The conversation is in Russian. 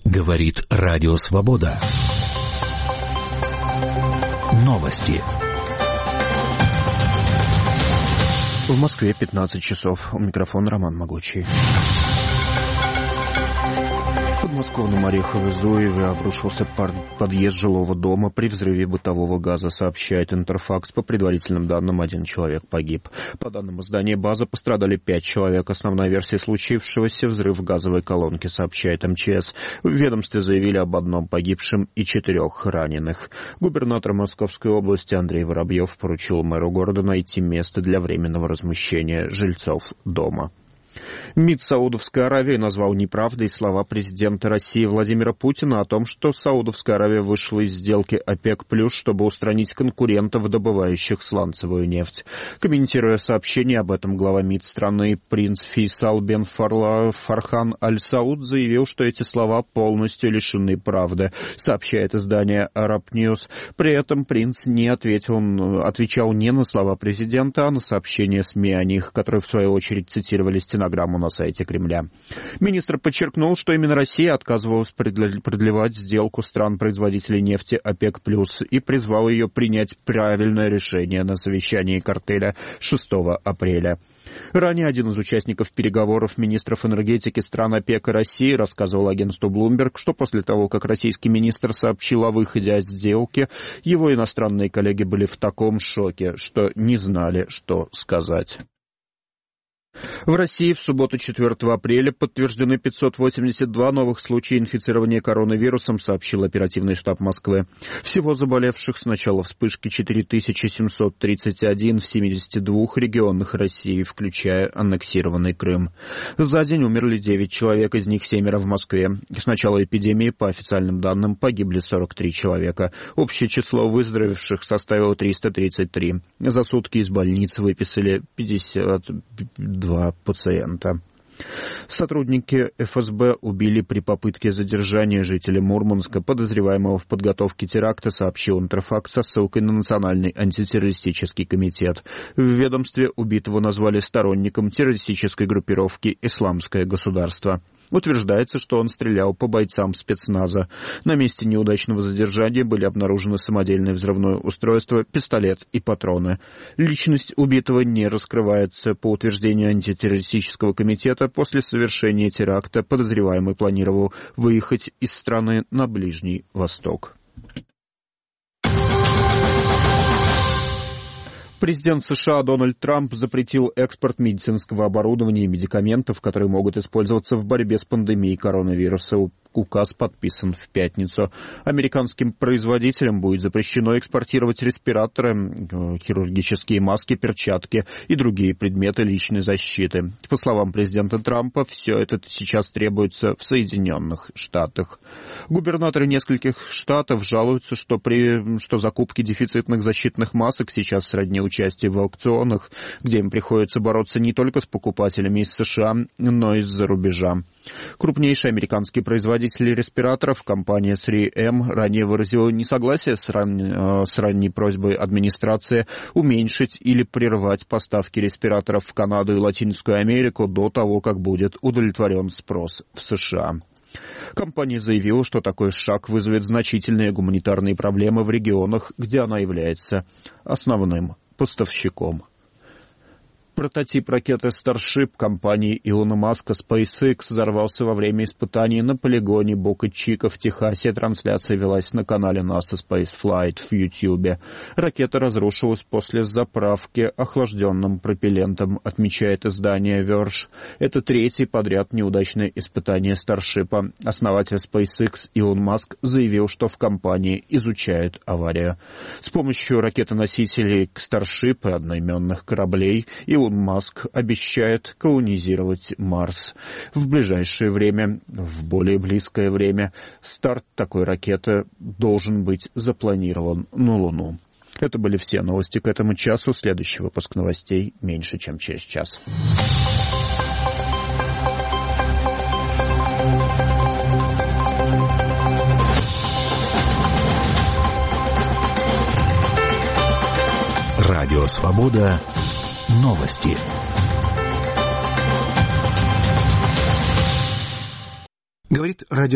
Говорит Радио Свобода. Новости. В Москве 15 часов. У микрофона Роман Могучий. В подмосковном Орехове-Зуеве обрушился подъезд жилого дома. При взрыве бытового газа, сообщает Интерфакс. По предварительным данным, 1 человек погиб. По данным издания «База», пострадали 5 человек. Основная версия случившегося — взрыв газовой колонки, сообщает МЧС. В ведомстве заявили об 1 погибшем и 4 раненых. Губернатор Московской области Андрей Воробьев поручил мэру города найти место для временного размещения жильцов дома. МИД Саудовской Аравии назвал неправдой слова президента России Владимира Путина о том, что Саудовская Аравия вышла из сделки ОПЕК+, чтобы устранить конкурентов, добывающих сланцевую нефть. Комментируя сообщение об этом, глава МИД страны принц Фейсал бен Фархан Аль-Сауд заявил, что эти слова полностью лишены правды, сообщает издание Arab News. При этом принц не отвечал не на слова президента, а на сообщения СМИ о них, которые в свою очередь цитировали стенограмму на сайте Кремля. Министр подчеркнул, что именно Россия отказывалась продлевать сделку стран-производителей нефти ОПЕК+, и призвал ее принять правильное решение на совещании картеля 6 апреля. Ранее один из участников переговоров министров энергетики стран ОПЕК и России рассказывал агентству Bloomberg, что после того, как российский министр сообщил о выходе от сделки, его иностранные коллеги были в таком шоке, что не знали, что сказать. В России в субботу 4 апреля подтверждены 582 новых случая инфицирования коронавирусом, сообщил оперативный штаб Москвы. Всего заболевших с начала вспышки 4731 в 72 регионах России, включая аннексированный Крым. За день умерли 9 человек, из них 7 в Москве. С начала эпидемии, по официальным данным, погибли 43 человека. Общее число выздоровевших составило 333. За сутки из больниц выписали 52 пациента. Сотрудники ФСБ убили при попытке задержания жителя Мурманска, подозреваемого в подготовке теракта, сообщил Интерфакс со ссылкой на Национальный антитеррористический комитет. В ведомстве убитого назвали сторонником террористической группировки «Исламское государство». Утверждается, что он стрелял по бойцам спецназа. На месте неудачного задержания были обнаружены самодельное взрывное устройство, пистолет и патроны. Личность убитого не раскрывается. По утверждению антитеррористического комитета, после совершения теракта подозреваемый планировал выехать из страны на Ближний Восток. Президент США Дональд Трамп запретил экспорт медицинского оборудования и медикаментов, которые могут использоваться в борьбе с пандемией коронавируса. Указ подписан в пятницу. Американским производителям будет запрещено экспортировать респираторы, хирургические маски, перчатки и другие предметы личной защиты. По словам президента Трампа, все это сейчас требуется в Соединенных Штатах. Губернаторы нескольких штатов жалуются, что закупки дефицитных защитных масок сейчас сродни участию в аукционах, где им приходится бороться не только с покупателями из США, но и из-за рубежа. Крупнейший американский производитель респираторов, компания 3M, ранее выразила несогласие с ранней просьбой администрации уменьшить или прервать поставки респираторов в Канаду и Латинскую Америку до того, как будет удовлетворен спрос в США. Компания заявила, что такой шаг вызовет значительные гуманитарные проблемы в регионах, где она является основным поставщиком. Прототип ракеты Starship компании Илона Маска SpaceX взорвался во время испытаний на полигоне Бока-Чика в Техасе. Трансляция велась на канале NASA Space Flight в YouTube. Ракета разрушилась после заправки охлажденным пропеллентом, отмечает издание Verge. Это 3-е подряд неудачное испытание Starship. Основатель SpaceX Илон Маск заявил, что в компании изучают аварию. С помощью ракетоносителей Starship и одноименных кораблей Илон Маск обещает колонизировать Марс. В ближайшее время, в более близкое время, старт такой ракеты должен быть запланирован на Луну. Это были все новости к этому часу. Следующий выпуск новостей меньше, чем через час. Радио Свобода. Новости. Говорит радио